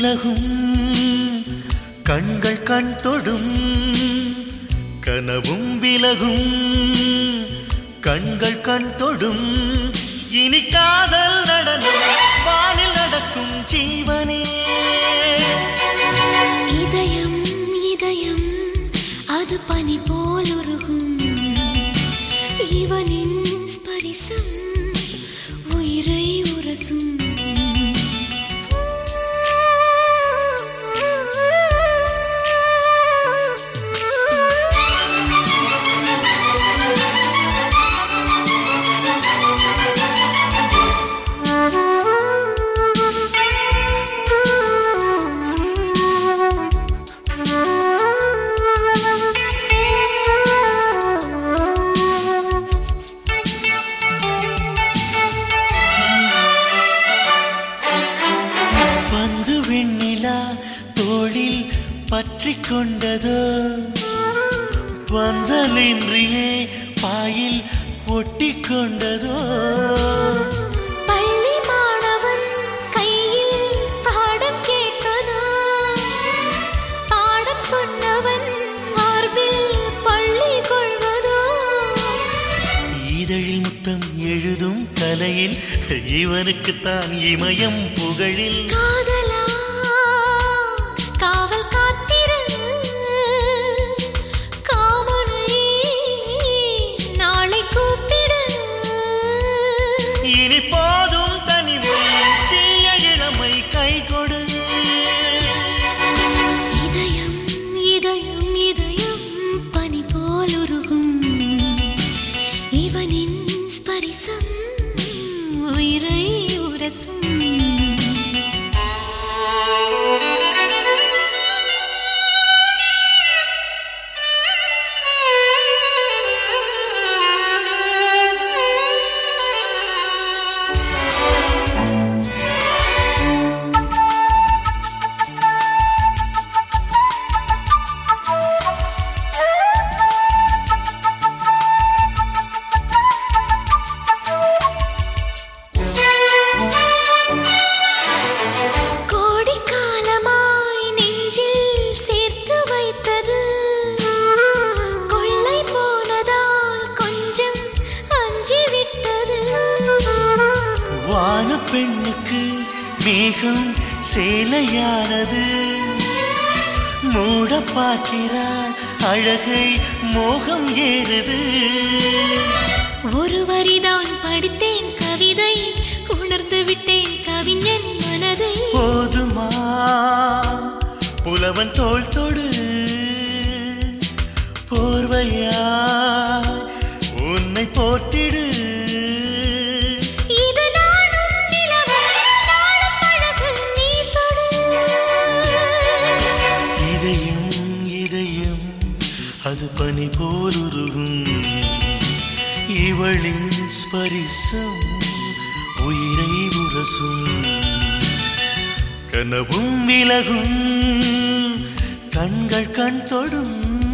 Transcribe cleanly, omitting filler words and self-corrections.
விலகும் கண்கள் கண் தொடும் கனவும் விலகும் கண்கள் கண் தொடும் இனி காதல் நடனம் வானில் நடக்கும் ஜீவனே இதயம் இதயம் அது பனி போல் உருகும் இவனின் ஸ்பரிசம் உயிரை உரசும் தோளில் பற்றி கொண்டதோ வந்தலின்றியே பாயில் ஒட்டி கொண்டதோ பள்ளி மாணவன் கையில் பாடம் கேட்பதோ பாடம் சொன்னவன் மார்பில் பள்ளி கொள்வதோ இதழில் முத்தம் எழுதும் கலையில் இவனுக்குத்தான் இமயம் புகழில் காதலா காவல் காத்திரு காமனை நாளை கூப்பிடு இனி போதும் தனிமை தீய இளமை கை கொடு இதயம் இதயம் இதயம் பனி போல் உருகும் இவனின் ஸ்பரிசம் உயிரை உரசும் வான பெண்ணுக்கு மேகம் சேலையானது மூட பார்க்கிறார் அழகை மோகம் ஏறுது ஒரு வரிதான் படித்தேன் கவிதை உணர்ந்து விட்டேன் கவிஞன் மனதை போதுமா புலவன் தோள் தொடு போர்வையா உன்னை போர்த்திடு அது பனி போல் உருகும் இவளின் ஸ்பரிசம் உயிரை உரசும் கனவும் விலகும் கண்கள் கண் தொடும்